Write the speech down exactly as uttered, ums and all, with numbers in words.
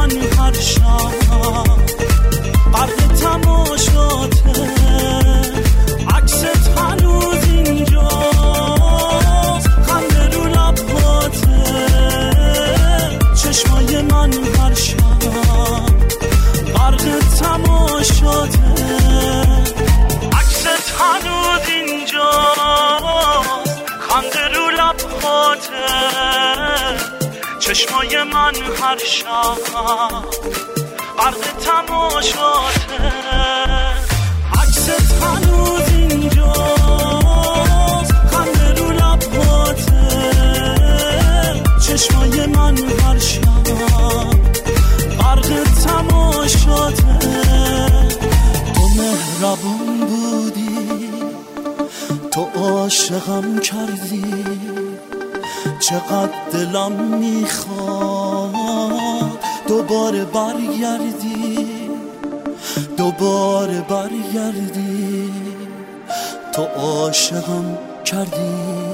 من هر شب غرق تماشاته، عکست هنوز اینجاست، خنده رو لباته، چشمای من هر شب غرق تماشاته، عکست هنوز اینجاست، خنده رو لباته، چشمای من هر شب غرق تماشاته، عکست هنوز اینجاست، خنده رو لباته، چشمای من هر شب غرق تماشاته. تو مهربون بودی، تو عاشقم کردی، چقدر دلم میخواد دوباره برگردی، دوباره برگردی، تو عاشقم کردی.